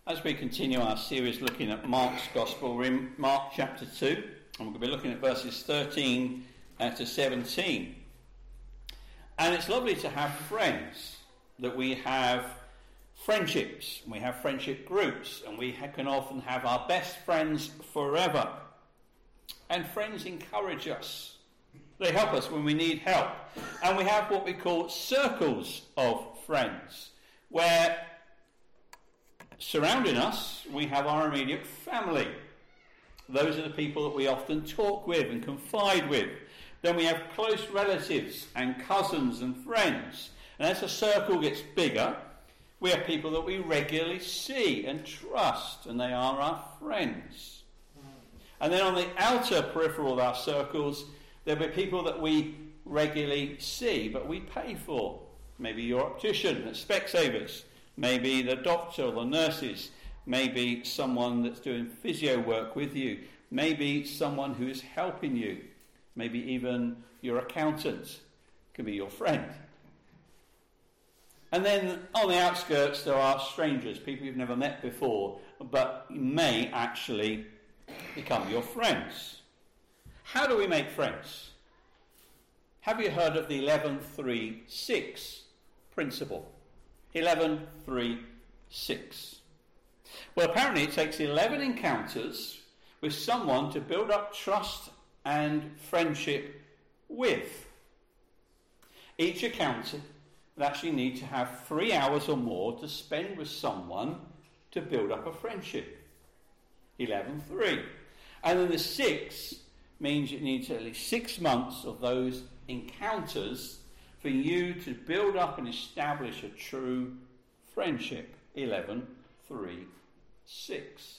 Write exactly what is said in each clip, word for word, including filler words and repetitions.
As we continue our series looking at Mark's Gospel, we're in Mark chapter two, and we're going to be looking at verses thirteen to seventeen. And it's lovely to have friends, that we have friendships, we have friendship groups, and we ha- can often have our best friends forever. And friends encourage us. They help us when we need help. And we have what we call circles of friends, where surrounding us, we have our immediate family. Those are the people that we often talk with and confide with. Then we have close relatives and cousins and friends. And as the circle gets bigger, we have people that we regularly see and trust, and they are our friends. And then on the outer peripheral of our circles, there'll be people that we regularly see, but we pay for. Maybe your optician at Specsavers. Maybe the doctor or the nurses, maybe someone that's doing physio work with you, maybe someone who is helping you, maybe even your accountant can be your friend. And then on the outskirts there are strangers, people you've never met before, but may actually become your friends. How do we make friends? Have you heard of the eleven three six principle? eleven three six. Well, apparently it takes eleven encounters with someone to build up trust and friendship with. Each encounter would actually need to have three hours or more to spend with someone to build up a friendship. eleven three. And then the six means it needs at least six months of those encounters for you to build up and establish a true friendship. eleven three six.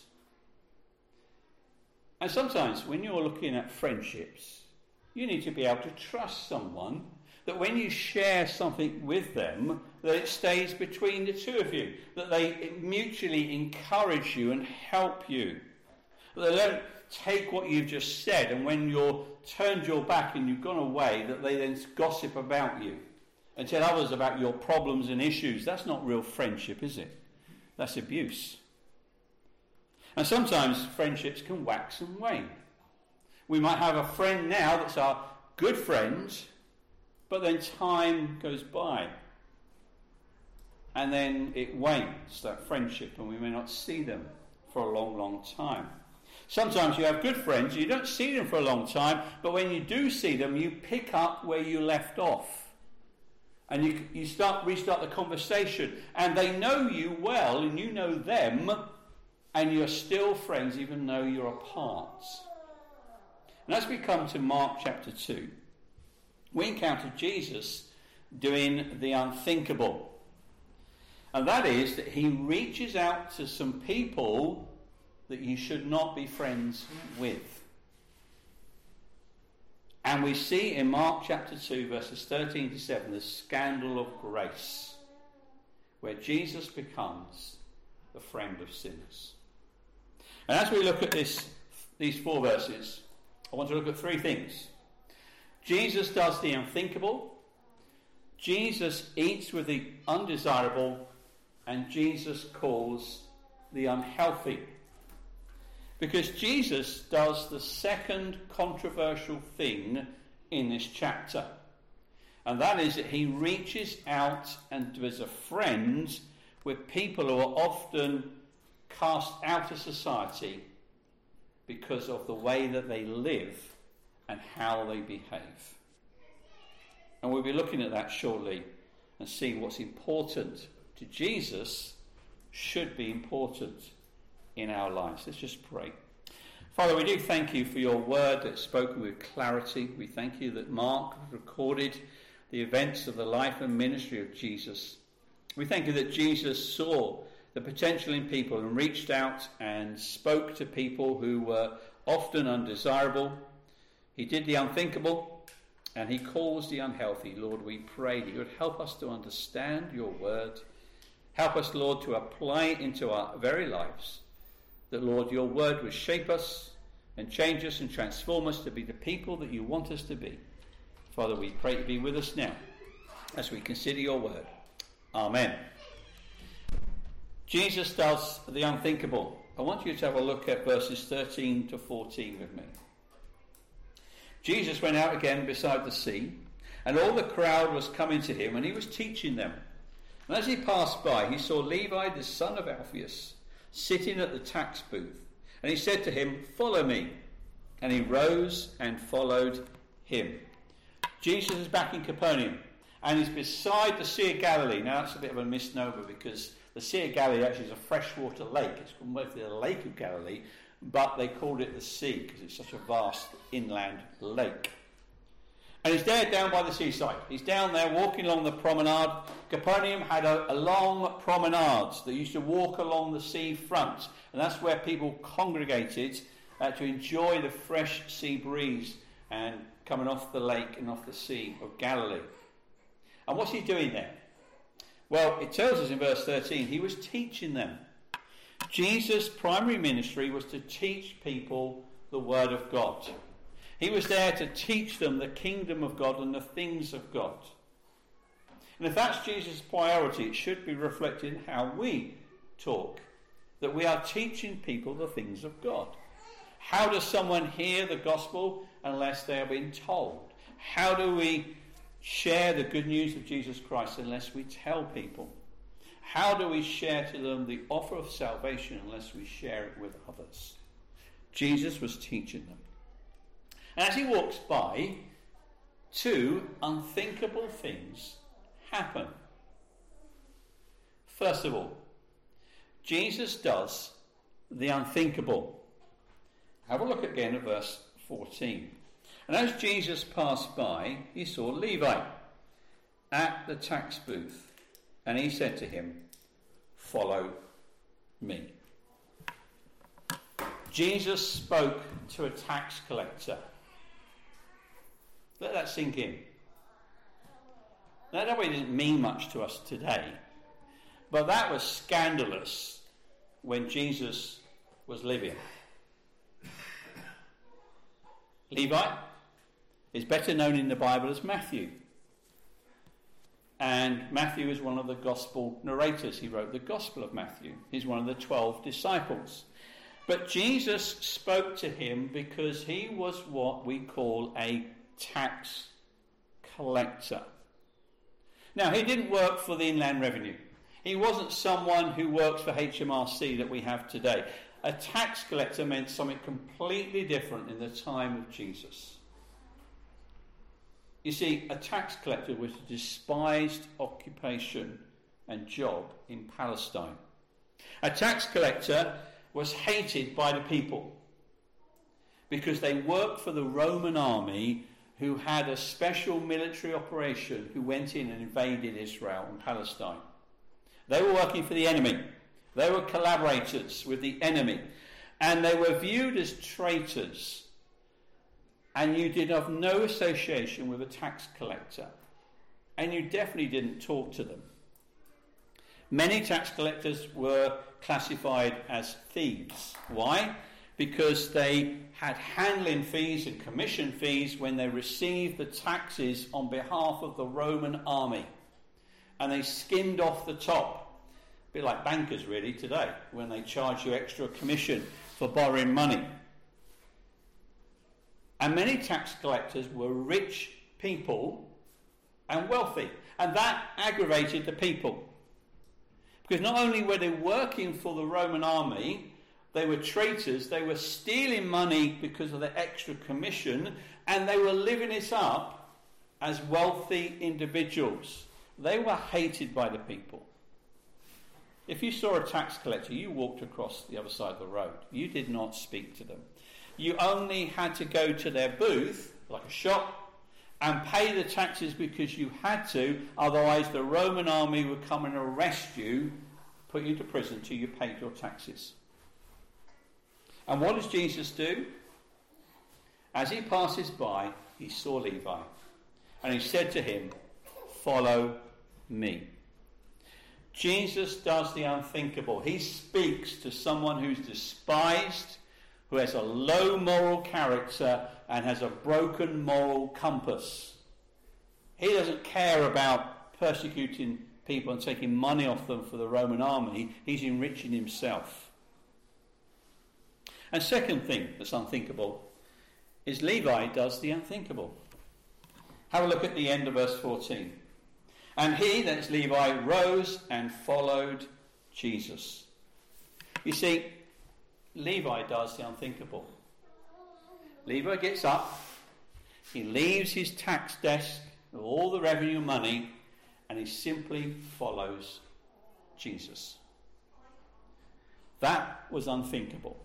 And sometimes when you're looking at friendships, you need to be able to trust someone, that when you share something with them, that it stays between the two of you, that they mutually encourage you and help you, that they don't take what you've just said, and when you're turned your back and you've gone away, that they then gossip about you and tell others about your problems and issues. That's not real friendship, is it? That's abuse. And sometimes friendships can wax and wane. We might have a friend now that's our good friend, but then time goes by and then it wanes, that friendship, and we may not see them for a long, long time. Sometimes you have good friends, you don't see them for a long time, but when you do see them, you pick up where you left off. And you, you start restart the conversation, and they know you well, and you know them, and you're still friends even though you're apart. And as we come to Mark chapter two, we encounter Jesus doing the unthinkable. And that is that he reaches out to some people that you should not be friends with. And we see in Mark chapter two, verses thirteen to seven, the scandal of grace, where Jesus becomes the friend of sinners. And as we look at this, these four verses, I want to look at three things. Jesus does the unthinkable, Jesus eats with the undesirable, and Jesus calls the unhealthy. Because Jesus does the second controversial thing in this chapter. And that is that he reaches out and is a friend with people who are often cast out of society because of the way that they live and how they behave. And we'll be looking at that shortly and see what's important to Jesus should be important in our lives. Let's just pray. Father, we do thank you for your word that's spoken with clarity. We thank you that Mark recorded the events of the life and ministry of Jesus. We thank you that Jesus saw the potential in people and reached out and spoke to people who were often undesirable. He did the unthinkable and he calls the unhealthy. Lord, we pray that you would help us to understand your word. Help us, Lord, to apply it into our very lives. That, Lord, your word would shape us and change us and transform us to be the people that you want us to be. Father, we pray to be with us now as we consider your word. Amen. Jesus does the unthinkable. I want you to have a look at verses thirteen to fourteen with me. Jesus went out again beside the sea, and all the crowd was coming to him, and he was teaching them. And as he passed by, he saw Levi, the son of Alphaeus, sitting at the tax booth. And he said to him, "Follow me." And he rose and followed him. Jesus is back in Capernaum, and he's beside the Sea of Galilee. Now that's a bit of a misnomer, because the Sea of Galilee actually is a freshwater lake. It's called mostly the Lake of Galilee, but they called it the sea because it's such a vast inland lake. And he's there down by the seaside. He's down there walking along the promenade. Capernaum had a, a long promenade that used to walk along the sea front, and that's where people congregated uh, to enjoy the fresh sea breeze and coming off the lake and off the Sea of Galilee. And what's he doing there? Well, it tells us in verse thirteen, he was teaching them. Jesus' primary ministry was to teach people the Word of God. He was there to teach them the kingdom of God and the things of God. And if that's Jesus' priority, it should be reflected in how we talk, that we are teaching people the things of God. How does someone hear the gospel unless they are being told? How do we share the good news of Jesus Christ unless we tell people? How do we share to them the offer of salvation unless we share it with others? Jesus was teaching them. And as he walks by, two unthinkable things happen. First of all, Jesus does the unthinkable. Have a look again at verse fourteen. And as Jesus passed by, he saw Levi at the tax booth, and he said to him, "Follow me." Jesus spoke to a tax collector. Let that sink in. Now, that way didn't mean much to us today, but that was scandalous when Jesus was living. Levi is better known in the Bible as Matthew. And Matthew is one of the gospel narrators. He wrote the Gospel of Matthew. He's one of the twelve disciples. But Jesus spoke to him because he was what we call a tax collector. Now, he didn't work for the Inland Revenue. He wasn't someone who works for H M R C that we have today. A tax collector meant something completely different in the time of Jesus. You see, a tax collector was a despised occupation and job in Palestine. A tax collector was hated by the people because they worked for the Roman army, who had a special military operation who went in and invaded Israel and Palestine. They were working for the enemy. They were collaborators with the enemy. And they were viewed as traitors. And you did have no association with a tax collector. And you definitely didn't talk to them. Many tax collectors were classified as thieves. Why? Because they had handling fees and commission fees when they received the taxes on behalf of the Roman army. And they skimmed off the top. A bit like bankers really today, when they charge you extra commission for borrowing money. And many tax collectors were rich people and wealthy. And that aggravated the people. Because not only were they working for the Roman army, they were traitors, they were stealing money because of the extra commission, and they were living it up as wealthy individuals. They were hated by the people. If you saw a tax collector, you walked across the other side of the road. You did not speak to them. You only had to go to their booth, like a shop, and pay the taxes because you had to, otherwise the Roman army would come and arrest you, put you to prison till you paid your taxes. And what does Jesus do? As he passes by, he saw Levi, and he said to him, "Follow me." Jesus does the unthinkable. He speaks to someone who's despised, who has a low moral character and has a broken moral compass. He doesn't care about persecuting people and taking money off them for the Roman army. He's enriching himself. And second thing that's unthinkable is Levi does the unthinkable. Have a look at the end of verse fourteen. And he, that's Levi, rose and followed Jesus. You see, Levi does the unthinkable. Levi gets up, he leaves his tax desk with all the revenue money, and he simply follows Jesus. That was unthinkable.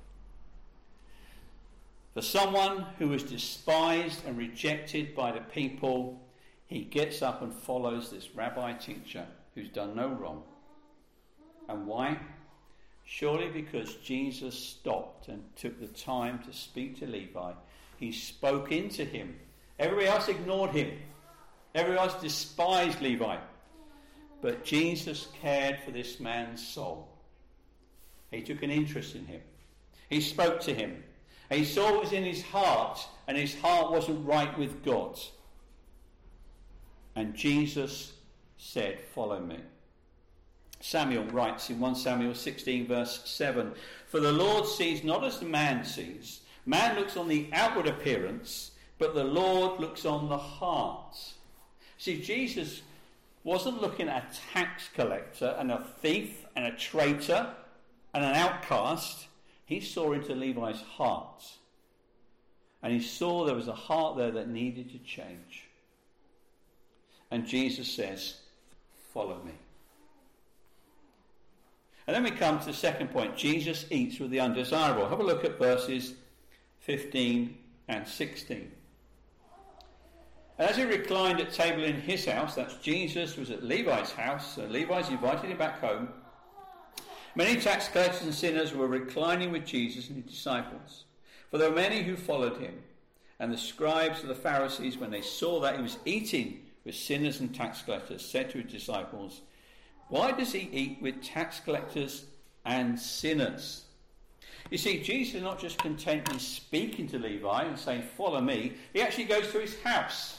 For someone who was despised and rejected by the people, he gets up and follows this rabbi teacher who's done no wrong. And why? Surely because Jesus stopped and took the time to speak to Levi. He spoke into him. Everybody else ignored him. Everybody else despised Levi. But Jesus cared for this man's soul. He took an interest in him. He spoke to him. He saw what was in his heart, and his heart wasn't right with God. And Jesus said, "Follow me." Samuel writes in First Samuel sixteen verse seven, "For the Lord sees not as the man sees. Man looks on the outward appearance, but the Lord looks on the heart." See, Jesus wasn't looking at a tax collector and a thief and a traitor and an outcast. He saw into Levi's heart. And he saw there was a heart there that needed to change. And Jesus says, "Follow me." And then we come to the second point. Jesus eats with the undesirable. Have a look at verses fifteen and sixteen. And as he reclined at table in his house, that's Jesus was at Levi's house, so Levi's invited him back home. Many tax collectors and sinners were reclining with Jesus and his disciples, for there were many who followed him. And the scribes of the Pharisees, when they saw that he was eating with sinners and tax collectors, said to his disciples, "Why does he eat with tax collectors and sinners?" You see, Jesus is not just content in speaking to Levi and saying, "Follow me." He actually goes to his house.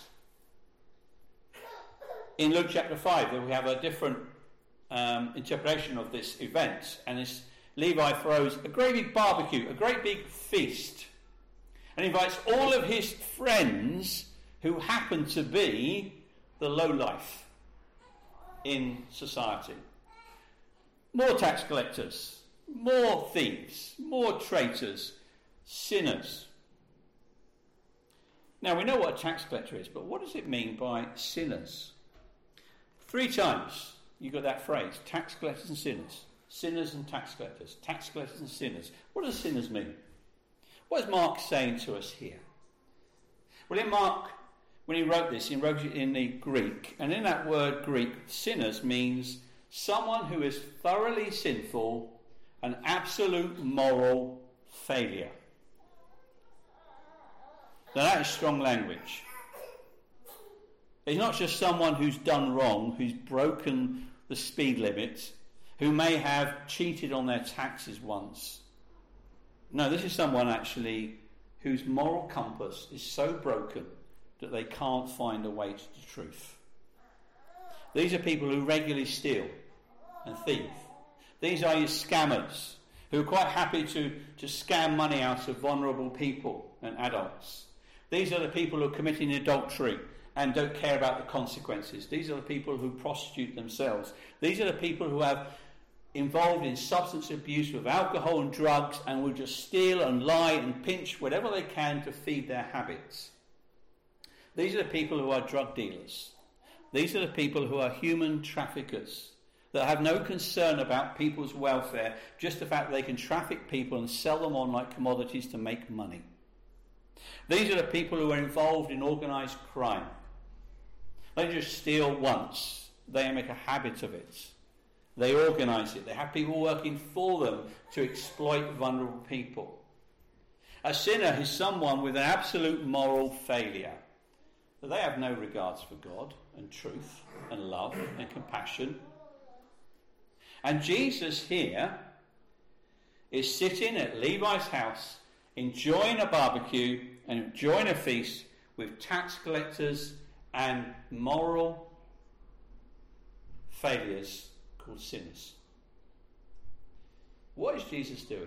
In Luke chapter five, we have a different um, interpretation of this event. And this Levi throws a great big barbecue, a great big feast. And invites all of his friends who happen to be the lowlife in society. More tax collectors, more thieves, more traitors, sinners. Now we know what a tax collector is, but what does it mean by sinners? Three times you got that phrase, tax collectors and sinners. Sinners and tax collectors, tax collectors and sinners. What does sinners mean? What is Mark saying to us here? Well, in Mark, when he wrote this, he wrote it in the Greek, and in that word Greek, sinners means someone who is thoroughly sinful, an absolute moral failure. Now that is strong language. It's not just someone who's done wrong, who's broken the speed limit, who may have cheated on their taxes once. No, this is someone actually whose moral compass is so broken that they can't find a way to the truth. These are people who regularly steal and thieve. These are your scammers who are quite happy to, to scam money out of vulnerable people and adults. These are the people who are committing adultery and don't care about the consequences. These are the people who prostitute themselves. These are the people who have involved in substance abuse with alcohol and drugs and will just steal and lie and pinch whatever they can to feed their habits. These are the people who are drug dealers. These are the people who are human traffickers that have no concern about people's welfare, just the fact that they can traffic people and sell them on like commodities to make money. These are the people who are involved in organised crime. They just steal once. They make a habit of it. They organise it. They have people working for them to exploit vulnerable people. A sinner is someone with an absolute moral failure. But they have no regards for God and truth and love and compassion. And Jesus here is sitting at Levi's house, enjoying a barbecue and enjoying a feast with tax collectors and moral failures called sinners. What is Jesus doing?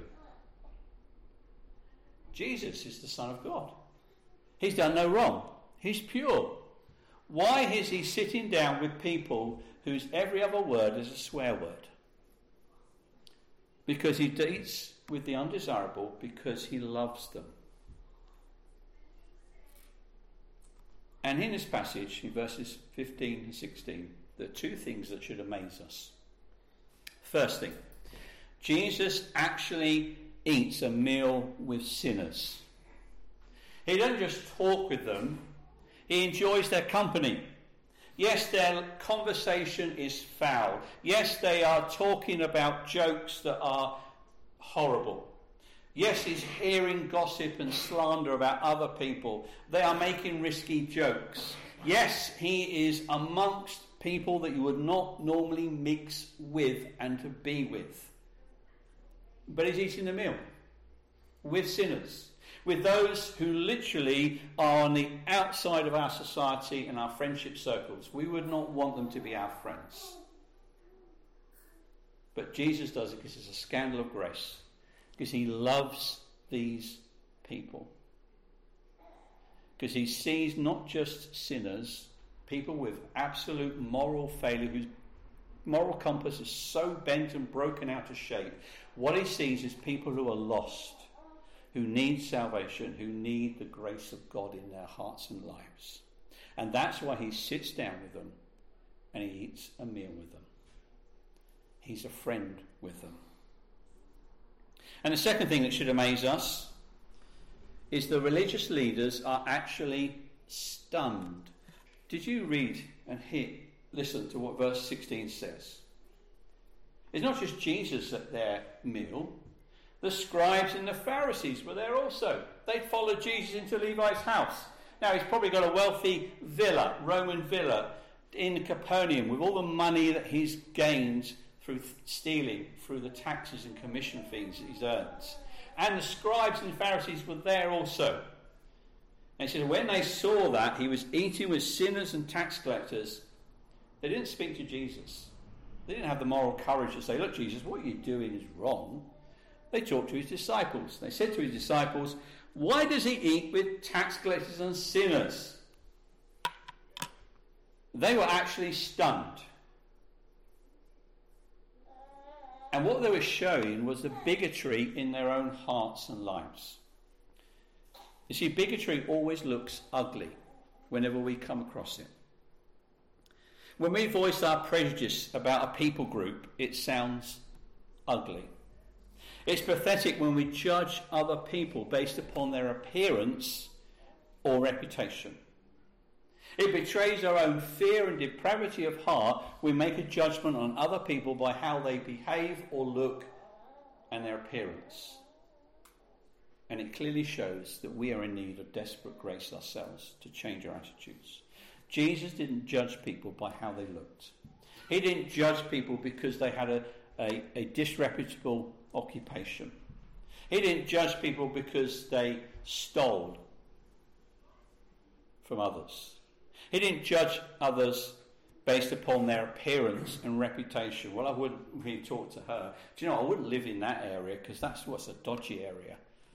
Jesus is the Son of God. He's done no wrong. He's pure. Why is he sitting down with people whose every other word is a swear word? Because he eats with the undesirable, because he loves them. And in this passage, in verses fifteen and sixteen, there are two things that should amaze us. First thing, Jesus actually eats a meal with sinners. He doesn't just talk with them, he enjoys their company. Yes, their conversation is foul. Yes, they are talking about jokes that are horrible. Yes, he's hearing gossip and slander about other people. They are making risky jokes. Yes, he is amongst people that you would not normally mix with and to be with. But he's eating a meal with sinners, with those who literally are on the outside of our society and our friendship circles. We would not want them to be our friends. But Jesus does it because it's a scandal of grace, because he loves these people. Because he sees not just sinners, people with absolute moral failure, whose moral compass is so bent and broken out of shape. What he sees is people who are lost, who need salvation, who need the grace of God in their hearts and lives. And that's why he sits down with them and he eats a meal with them. He's a friend with them. And the second thing that should amaze us is the religious leaders are actually stunned. Did you read and hear, listen to what verse sixteen says? It's not just Jesus at their meal. The scribes and the Pharisees were there also. They'd followed Jesus into Levi's house. Now, he's probably got a wealthy villa, Roman villa, in Capernaum with all the money that he's gained through stealing, through the taxes and commission fees that he's earned. And the scribes and Pharisees were there also. And he said when they saw that he was eating with sinners and tax collectors, they didn't speak to Jesus. They didn't have the moral courage to say, look, Jesus, what you're doing is wrong. They talked to his disciples. They said to his disciples, why does he eat with tax collectors and sinners? They were actually stunned. And what they were showing was the bigotry in their own hearts and lives. You see, bigotry always looks ugly whenever we come across it. When we voice our prejudice about a people group, it sounds ugly. It's pathetic when we judge other people based upon their appearance or reputation. It betrays our own fear and depravity of heart. We make a judgment on other people by how they behave or look and their appearance. And it clearly shows that we are in need of desperate grace ourselves to change our attitudes. Jesus didn't judge people by how they looked. He didn't judge people because they had a, a, a disreputable occupation. He didn't judge people because they stole from others. He didn't judge others based upon their appearance and reputation. Well, I wouldn't really talk to her. Do you know, I wouldn't live in that area because that's what's a dodgy area.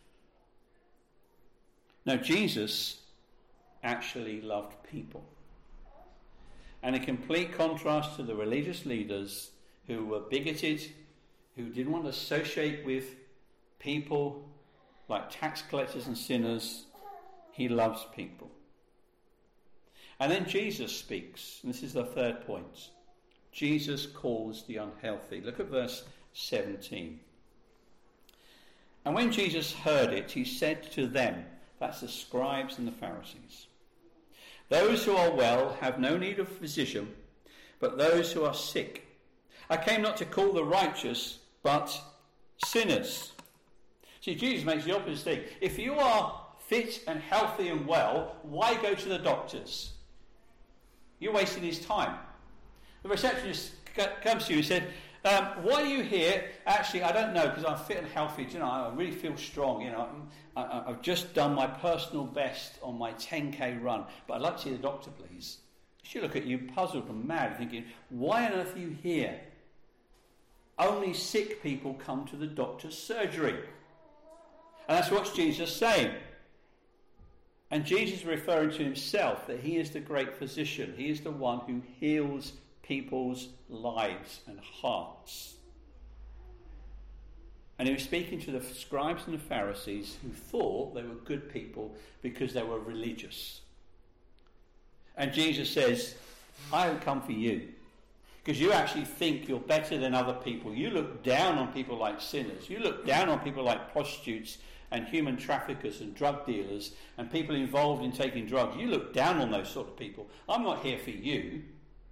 No, Jesus actually loved people. And in complete contrast to the religious leaders who were bigoted, who didn't want to associate with people like tax collectors and sinners, he loves people. And then Jesus speaks. And this is the third point. Jesus calls the unhealthy. Look at verse seventeen. And when Jesus heard it, he said to them, that's the scribes and the Pharisees, those who are well have no need of physician, but those who are sick. I came not to call the righteous, but sinners. See, Jesus makes the opposite thing. If you are fit and healthy and well, why go to the doctors? You're wasting his time. The receptionist comes to you and said, um, why are you here? Actually, I don't know, because I'm fit and healthy. Do you know, I really feel strong. You know, I, I've just done my personal best on my ten K run, but I'd like to see the doctor, please. She'll look at you puzzled and mad, thinking, why on earth are you here? Only sick people come to the doctor's surgery. And that's what Jesus is saying. And Jesus is referring to himself, that he is the great physician. He is the one who heals people's lives and hearts. And he was speaking to the scribes and the Pharisees who thought they were good people because they were religious. And Jesus says, I haven't come for you because you actually think you're better than other people. You look down on people like sinners. You look down on people like prostitutes and human traffickers and drug dealers and people involved in taking drugs. You look down on those sort of people. I'm not here for you.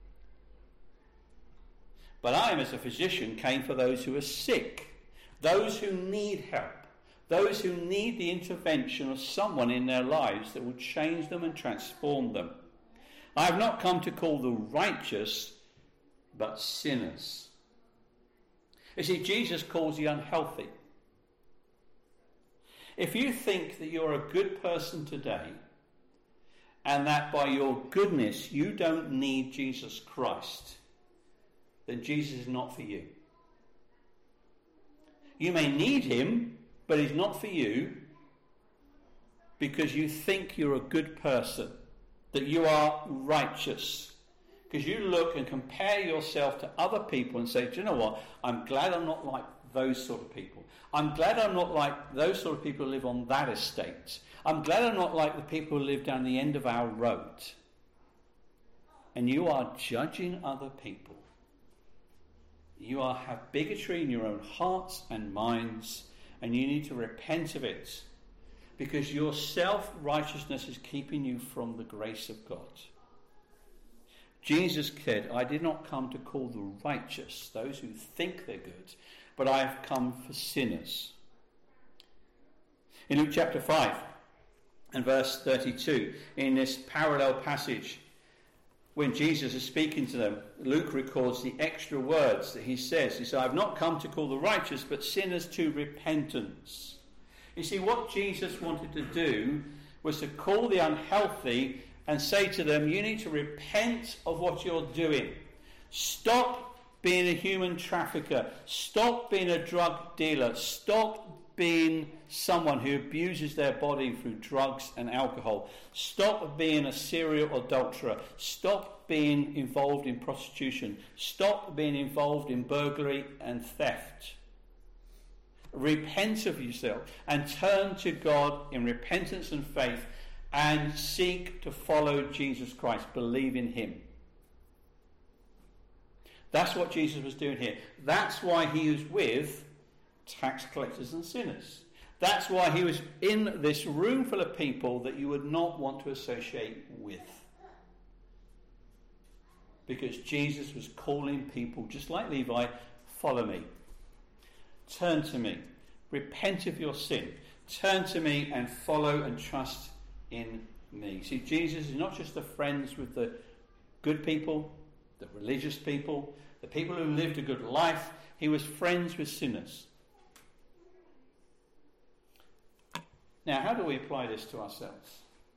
But I am, as a physician, came for those who are sick, those who need help, those who need the intervention of someone in their lives that will change them and transform them. I have not come to call the righteous, but sinners. You see, Jesus calls the unhealthy. If you think that you're a good person today, and that by your goodness you don't need Jesus Christ, then Jesus is not for you. You may need him, but he's not for you because you think you're a good person, that you are righteous. Because you look and compare yourself to other people and say, do you know what? I'm glad I'm not like those sort of people. I'm glad I'm not like those sort of people who live on that estate. I'm glad I'm not like the people who live down the end of our road. And you are judging other people. You are have bigotry in your own hearts and minds, and you need to repent of it, because your self-righteousness is keeping you from the grace of God. Jesus said, I did not come to call the righteous, those who think they're good, but I have come for sinners. In Luke chapter five and verse thirty-two, in this parallel passage, when Jesus is speaking to them, Luke records the extra words that he says. He said, I have not come to call the righteous, but sinners to repentance. You see, what Jesus wanted to do was to call the unhealthy and say to them, you need to repent of what you're doing. Stop being a human trafficker. Stop being a drug dealer. Stop being someone who abuses their body through drugs and alcohol. Stop being a serial adulterer. Stop being involved in prostitution. Stop being involved in burglary and theft. Repent of yourself and turn to God in repentance and faith and seek to follow Jesus Christ. Believe in him. That's what Jesus was doing here. That's why he was with tax collectors and sinners. That's why he was in this room full of people that you would not want to associate with. Because Jesus was calling people, just like Levi, follow me. Turn to me. Repent of your sin. Turn to me and follow and trust in me. See, Jesus is not just the friends with the good people, the religious people, the people who lived a good life. He was friends with sinners. Now, how do we apply this to ourselves?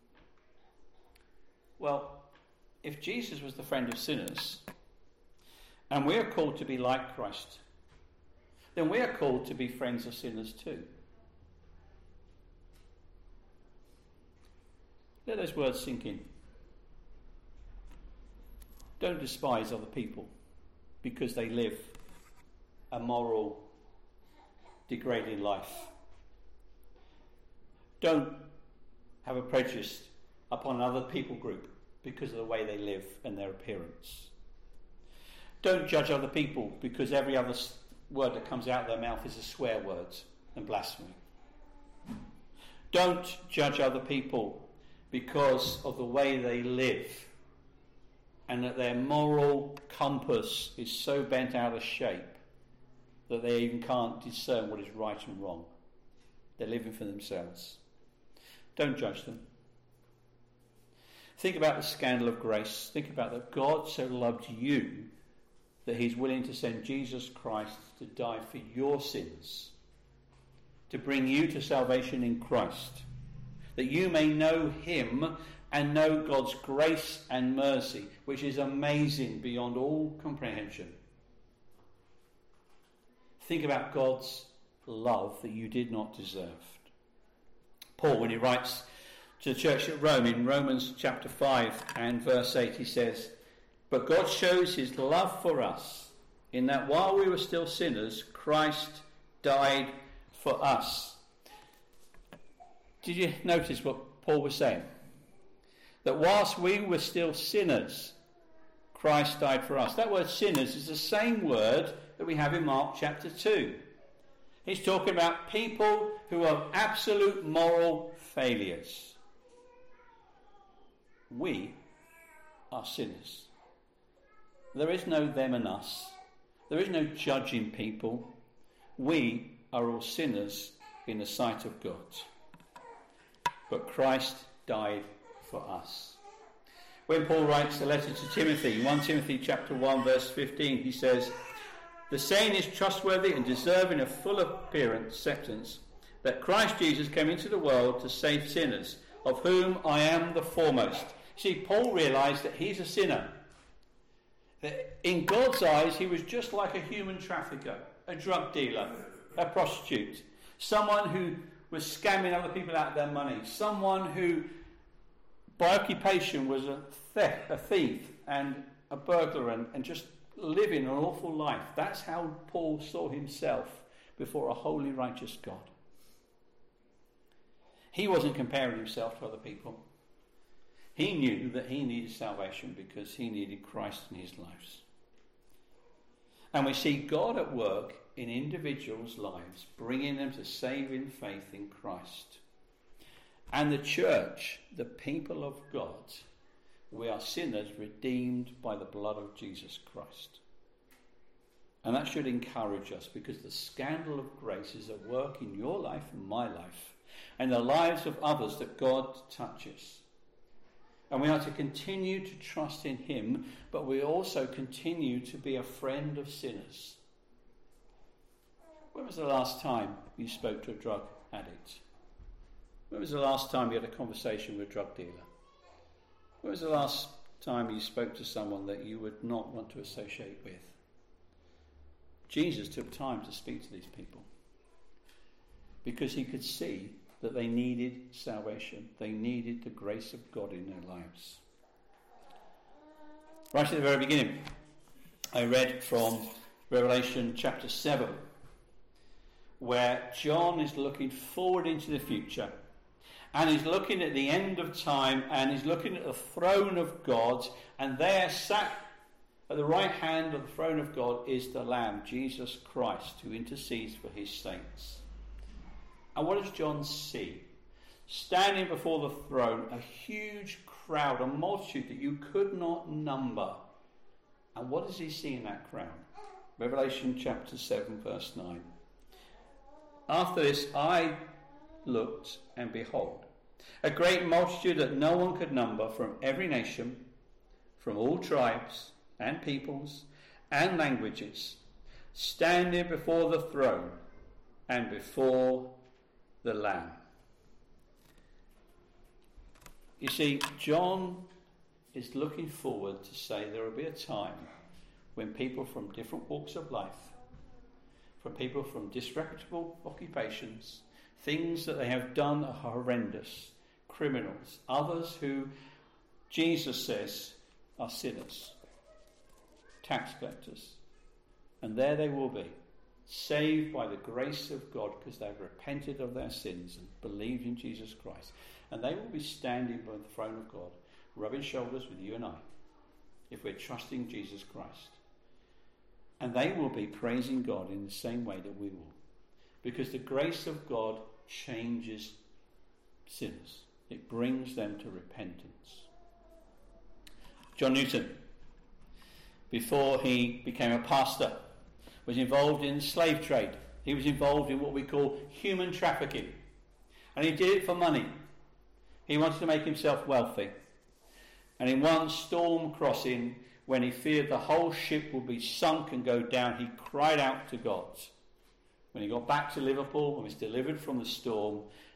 Well, if Jesus was the friend of sinners, and we are called to be like Christ, then we are called to be friends of sinners too. Let those words sink in. Don't despise other people because they live a moral, degrading life. Don't have a prejudice upon another people group because of the way they live and their appearance. Don't judge other people because every other word that comes out of their mouth is a swear word and blasphemy. Don't judge other people because of the way they live and that their moral compass is so bent out of shape that they even can't discern what is right and wrong. They're living for themselves. Don't judge them. Think about the scandal of grace. Think about that God so loved you that he's willing to send Jesus Christ to die for your sins, to bring you to salvation in Christ, that you may know him and know God's grace and mercy, which is amazing beyond all comprehension. Think about God's love that you did not deserve. Paul, when he writes to the church at Rome, in Romans chapter five and verse eight, he says, "But God shows his love for us, in that while we were still sinners, Christ died for us." Did you notice what Paul was saying? That whilst we were still sinners, Christ died for us. That word sinners is the same word that we have in Mark chapter two. He's talking about people who are absolute moral failures. We are sinners. There is no them and us. There is no judging people. We are all sinners in the sight of God. But Christ died for us. When Paul writes the letter to Timothy, in First Timothy chapter one verse fifteen, he says, "The saying is trustworthy and deserving of full appearance, acceptance, that Christ Jesus came into the world to save sinners, of whom I am the foremost." See, Paul realised that he's a sinner. That in God's eyes, he was just like a human trafficker, a drug dealer, a prostitute, someone who was scamming other people out of their money, someone who by occupation was a theft, a thief and a burglar, and, and just living an awful life. That's how Paul saw himself before a holy, righteous God. He wasn't comparing himself to other people. He knew that he needed salvation because he needed Christ in his lives. And we see God at work in individuals' lives, bringing them to saving faith in Christ. And the church, the people of God, we are sinners redeemed by the blood of Jesus Christ. And that should encourage us, because the scandal of grace is at work in your life and my life and the lives of others that God touches. And we are to continue to trust in him, but we also continue to be a friend of sinners. When was the last time you spoke to a drug addict? When was the last time you had a conversation with a drug dealer? When was the last time you spoke to someone that you would not want to associate with? Jesus took time to speak to these people because he could see that they needed salvation. They needed the grace of God in their lives. Right at the very beginning, I read from Revelation chapter seven, where John is looking forward into the future, and he's looking at the end of time, and he's looking at the throne of God, and there sat at the right hand of the throne of God is the Lamb, Jesus Christ, who intercedes for his saints. And what does John see? Standing before the throne, a huge crowd, a multitude that you could not number. And what does he see in that crowd? Revelation chapter seven, verse nine. "After this I looked, and behold, a great multitude that no one could number, from every nation, from all tribes and peoples and languages, standing before the throne and before the Lamb." You see, John is looking forward to say there will be a time when people from different walks of life, from people from disreputable occupations, things that they have done are horrendous, criminals, others who Jesus says are sinners, tax collectors, and there they will be, saved by the grace of God because they've repented of their sins and believed in Jesus Christ. And they will be standing by the throne of God, rubbing shoulders with you and I, if we're trusting Jesus Christ. And they will be praising God in the same way that we will, because the grace of God changes sinners. It brings them to repentance. John Newton, before he became a pastor, was involved in the slave trade. He was involved in what we call human trafficking. And he did it for money. He wanted to make himself wealthy. And in one storm crossing, when he feared the whole ship would be sunk and go down, he cried out to God. When he got back to Liverpool and was delivered from the storm,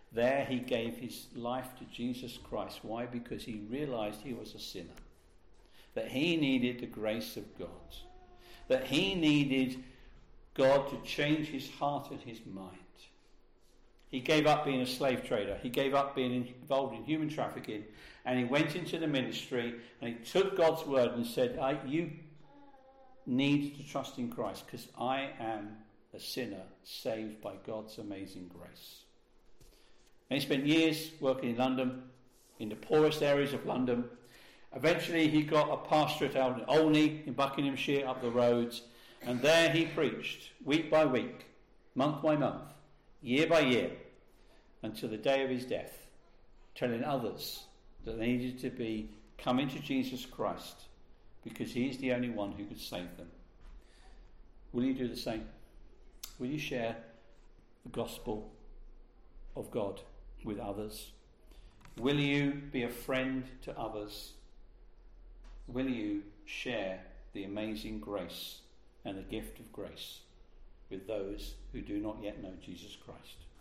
There he gave his life to Jesus Christ. Why? Because he realized he was a sinner. That he needed the grace of God. That he needed God to change his heart and his mind. He gave up being a slave trader. He gave up being involved in human trafficking. And he went into the ministry and he took God's word and said, I, you need to trust in Christ because I am a sinner saved by God's amazing grace. And he spent years working in London, in the poorest areas of London. Eventually he got a pastorate out in Olney in Buckinghamshire up the roads, and there he preached week by week, month by month, year by year, until the day of his death, telling others that they needed to be coming to Jesus Christ because he is the only one who could save them. Will you do the same? Will you share the gospel of God with others? Will you be a friend to others? Will you share the amazing grace and the gift of grace with those who do not yet know Jesus Christ?